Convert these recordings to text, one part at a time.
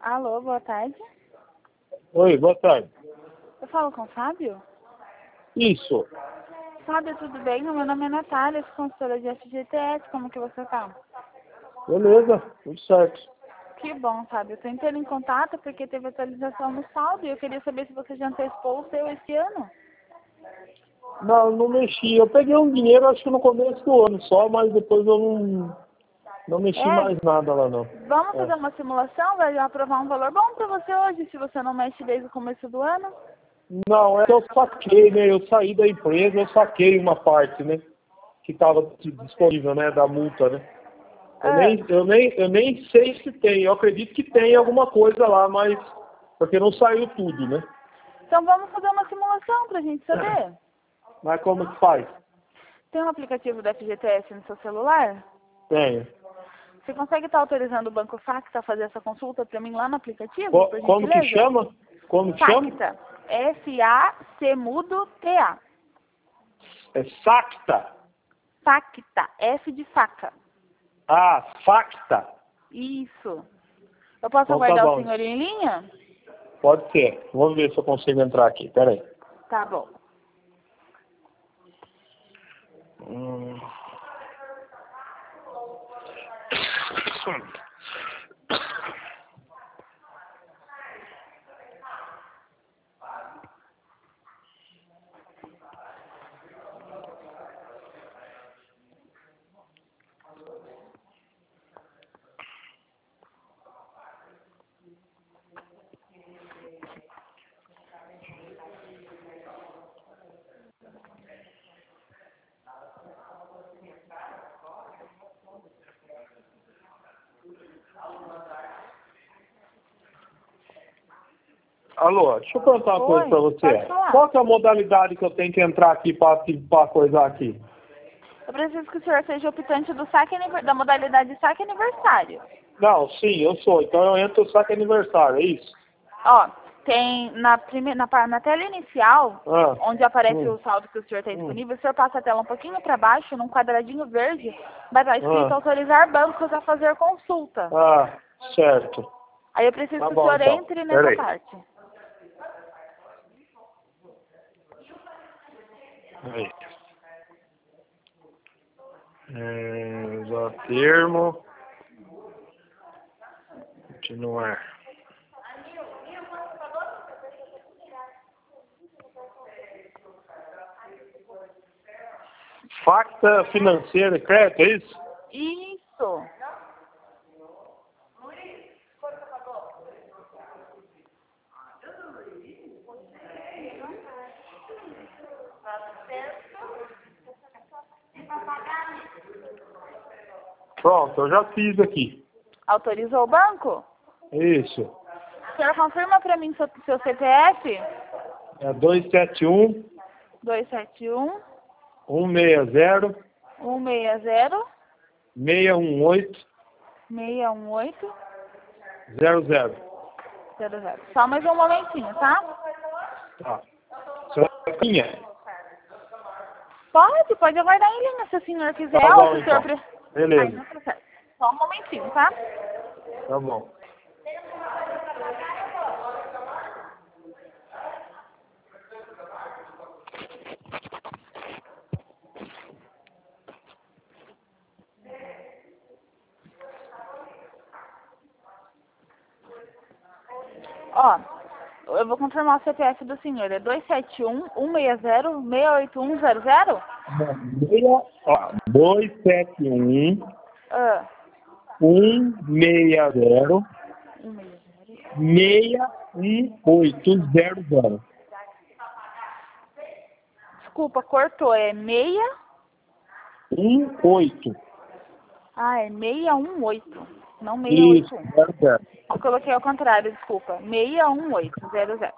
Alô, boa tarde. Oi, boa tarde. Eu falo com o Fábio? Isso. Fábio, tudo bem? Meu nome é Natália, sou consultora de FGTS. Como que você tá? Beleza, tudo certo. Que bom, Fábio. Eu tô entrando em contato porque teve atualização no saldo e eu queria saber se você já antecipou o seu esse ano. Não mexi. Eu peguei um dinheiro, acho que no começo do ano só, mas depois eu não mexi mais nada lá, não. Vamos fazer uma simulação? Vai aprovar um valor bom pra você hoje, se você não mexe desde o começo do ano? Não, é que eu saquei, né? Eu saí da empresa, eu saquei uma parte, né? Que estava disponível, né? Da multa, né? Eu nem sei se tem. Eu acredito que tem alguma coisa lá, mas... Porque não saiu tudo, né? Então vamos fazer uma simulação pra gente saber. Mas como que faz? Tem um aplicativo da FGTS no seu celular? Tenho. Você consegue estar autorizando o Banco Facta a fazer essa consulta para mim lá no aplicativo, por Como que gentileza? chama? Como que chama? Facta. F-A-C-mudo-T-A. É Sacta. Facta. F de faca. Ah, Facta. Isso. Eu posso Então tá aguardar o bom. senhor em linha? Pode ser. Vamos ver se eu consigo entrar aqui. Pera aí. Tá bom. Alô, deixa eu perguntar uma coisa pra Pode você. falar. Qual que é a modalidade que eu tenho que entrar aqui pra coisar aqui? Eu preciso que o senhor seja optante do saque da modalidade saque aniversário. Não, sim, eu sou. Então eu entro o saque aniversário, é isso? Ó, tem na tela inicial, Ah, onde aparece o saldo que o senhor tem disponível, o senhor passa a tela um pouquinho para baixo, num quadradinho verde, vai estar escrito autorizar bancos a fazer consulta. Certo. Aí eu preciso Tá que o bom, senhor então. entre Pera nessa aí. parte. Aí. Usar termo. Continuar. Facta financeira e crédito, é isso? Isso. Pronto, eu já fiz aqui. Autorizou o banco? Isso. O senhor confirma para mim seu CPF? É 271 271 160 160 618 618 00. 00. Só mais um momentinho, tá? Tá. Minha. Pode aguardar em linha se o senhor quiser. Tá Ou bom, se o senhor então. Beleza. Aí não processa. Só um momentinho, tá? Tá bom. Ó, eu vou confirmar o CPF do senhor. É 271 160 68100? 271 Ah, 160 160. 61800. Desculpa, cortou. É 6? 18. Ah, é 618. Não Isso, 681. 00. Eu coloquei ao contrário, desculpa. 61800.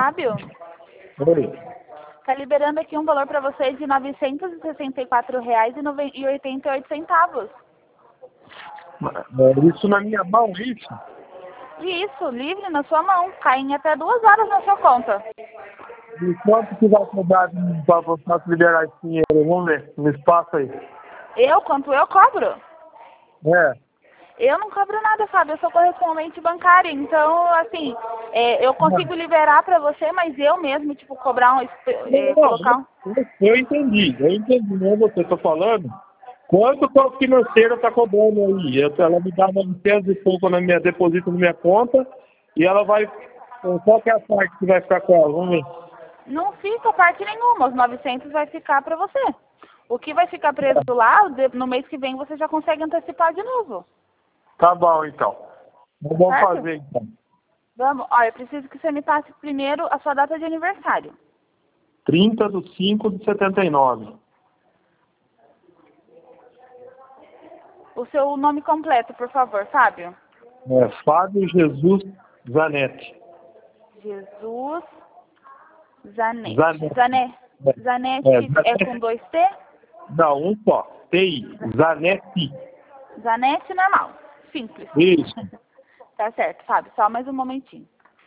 Fábio, Oi. tá liberando aqui um valor para você de R$ 964,88. Isso na minha mão, isso? Isso, livre na sua mão. Cai em até 2 horas na sua conta. E quanto que vai cobrar para você liberar esse dinheiro? Vamos ver, me espaço aí. Quanto eu cobro? É. Eu não cobro nada, Fábio. Eu sou correspondente bancária. Então, assim, eu consigo liberar para você, mas eu mesmo, tipo, cobrar colocar um... Eu entendi, não é você tá falando. Quanto que o financeiro está cobrando aí? Ela me dá 900 e pouco deposito na minha conta e ela vai. Qual que é a parte que vai ficar com ela? Vamos ver. Não fica parte nenhuma. Os 900 vai ficar para você. O que vai ficar preso lá, no mês que vem você já consegue antecipar de novo. Tá bom, então. Vamos Certo? fazer, então. Vamos. Ó, eu preciso que você me passe primeiro a sua data de aniversário. 30/5/79. O seu nome completo, por favor, Fábio. Fábio Jesus Zanetti. Jesus Zanetti. Zanetti. Zanetti é com 2 T? Não, um só. TI. Zanetti. Zanetti normal. Simples. Isso. Tá certo, Fábio. Só mais um momentinho.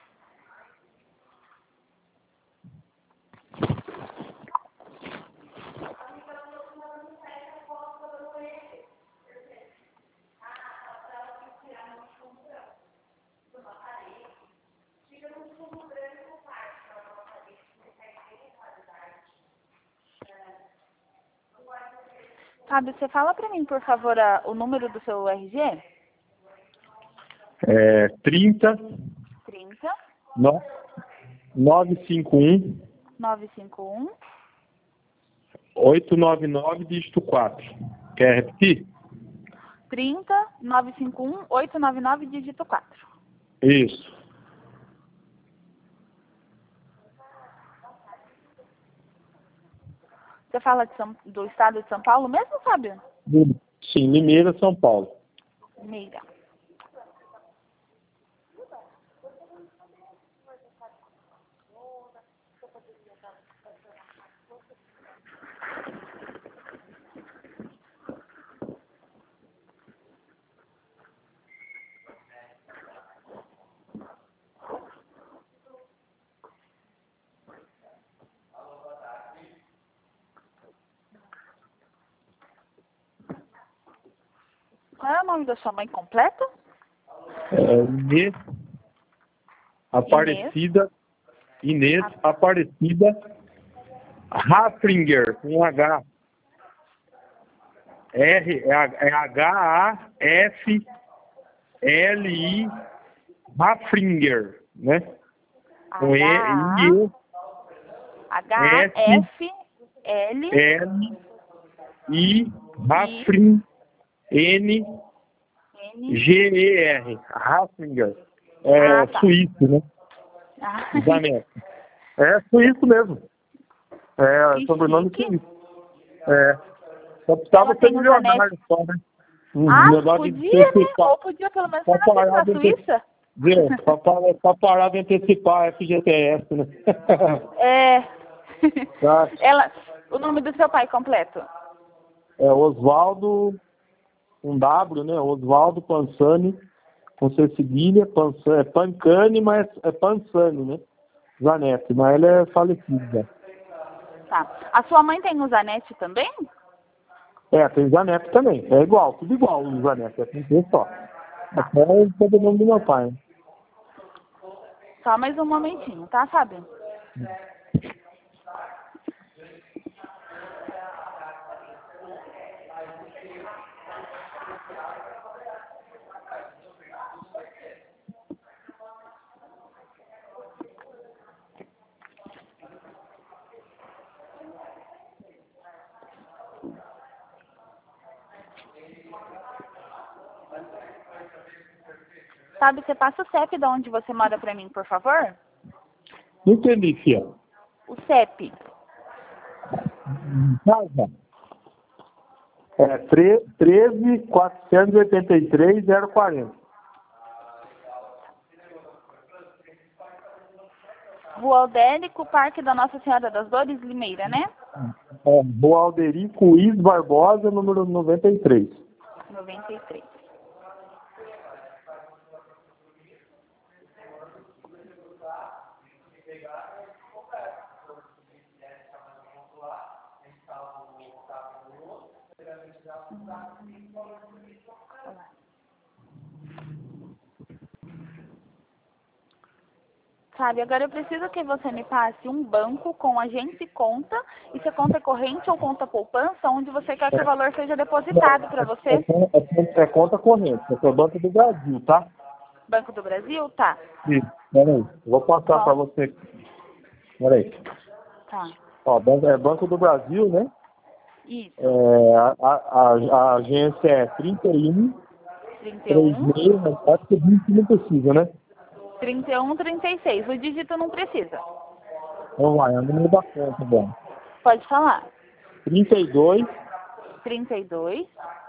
Fábio, você fala pra mim, por favor, o número do seu RG? 30 30 951 951 899 dígito 4. Quer repetir? 30 951 899 dígito 4. Isso. Você fala do estado de São Paulo mesmo, Fábio? Sim, Limeira, São Paulo. Limeira. Qual é o nome da sua mãe completo? Inês Aparecida. Inês Aparecida Haflinger, com H. H-A-F-L-I Haflinger, né? Com E-I-E. H-F-L-I Haflinger. N-G-E-R. Haflinger. Tá. Suíço, né? Zanetti. Suíço mesmo. Sobrenome suíço. Só precisava ser milionário só, né? Podia, né? Ou podia pelo menos ser na Suíça. Pra parar de antecipar a FGTS, né? O nome do seu pai completo? Oswaldo, um W, né? Oswaldo Pansani, com C cedilha, Pancani, mas é Pansani, né? Zanetti, mas ele é falecido, né? Tá. A sua mãe tem o Zanetti também? Tem Zanetti também. É igual, tudo igual o Zanetti, tem que só. Até o sobrenome do meu pai. Né? Só mais um momentinho, tá, Fábio? Sabe, você passa o CEP de onde você mora pra mim, por favor? Não entendi, filha. O CEP. Casa. 13.483.040. Rua Aldérico, Parque da Nossa Senhora das Dores, Limeira, né? Rua Alderico Luiz Barbosa, número 93. 93. Sabe, agora eu preciso que você me passe um banco com agente e conta, e se a conta é corrente ou conta poupança, onde você quer que o valor seja depositado para você. É conta corrente, é o Banco do Brasil, tá? Banco do Brasil? Tá. Isso, peraí. Eu vou passar para você. Peraí. Tá. Ó, é Banco do Brasil, né? Isso. A agência é 31 31. 36, mas acho que 20 não precisa, né? 31, 36. O dígito não precisa. Vamos lá, é o número da conta, bom. Pode falar. 32 32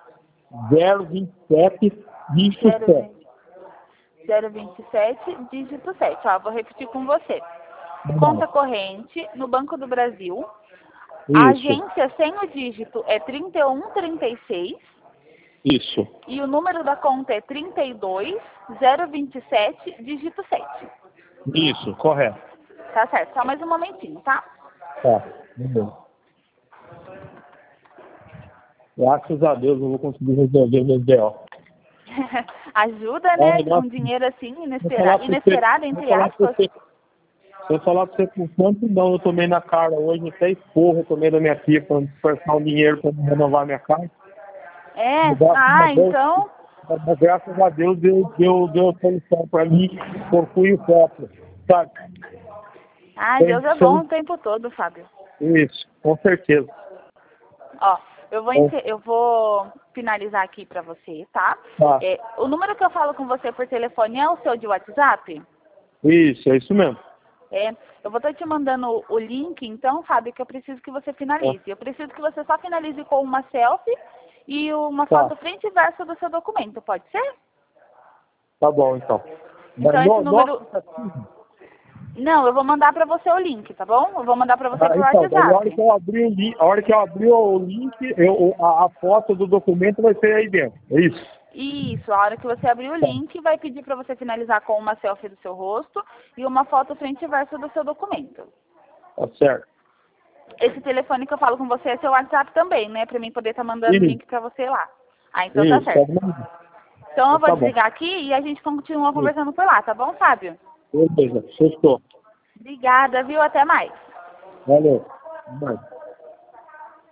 027 dígito 7. 027, dígito 7. Ó, vou repetir com você. Conta corrente no Banco do Brasil. A agência sem o dígito é 3136. Isso. E o número da conta é 32 027, dígito 7. Isso, correto. Tá certo. Só mais um momentinho, tá? Tá, beleza. Graças a Deus eu vou conseguir resolver meu B.O. Ajuda, né? Um dinheiro assim, inesperado, entre aspas. Se eu falar pra você com quanto não eu tomei na cara hoje, até esporro eu tomei da minha tia para dispersar um dinheiro para renovar minha casa. Então... Mas, graças a Deus deu solução para mim, por fui o próprio, sabe? Deus é bom o tempo todo, Fábio. Isso, com certeza. Ó, eu vou finalizar aqui para você, tá? O número que eu falo com você por telefone é o seu de WhatsApp? Isso, é isso mesmo. Eu vou estar te mandando o link, então, Fábio, que eu preciso que você finalize. Eu preciso que você só finalize com uma selfie e uma foto frente e verso do seu documento, pode ser? Tá bom, então. Então, esse número... Não, eu vou mandar para você o link, tá bom? Eu vou mandar para você por WhatsApp. A hora que eu abrir o link, a foto do documento vai ser aí dentro, é isso? Isso, a hora que você abrir o link, vai pedir para você finalizar com uma selfie do seu rosto e uma foto frente e verso do seu documento. Tá certo. Esse telefone que eu falo com você é seu WhatsApp também, né? Para mim poder estar mandando o link para você lá. Então tá certo. Então eu vou desligar aqui e a gente continua conversando por lá, tá bom, Fábio? Beleza, fechou. Obrigada, viu? Até mais. Valeu. Bye.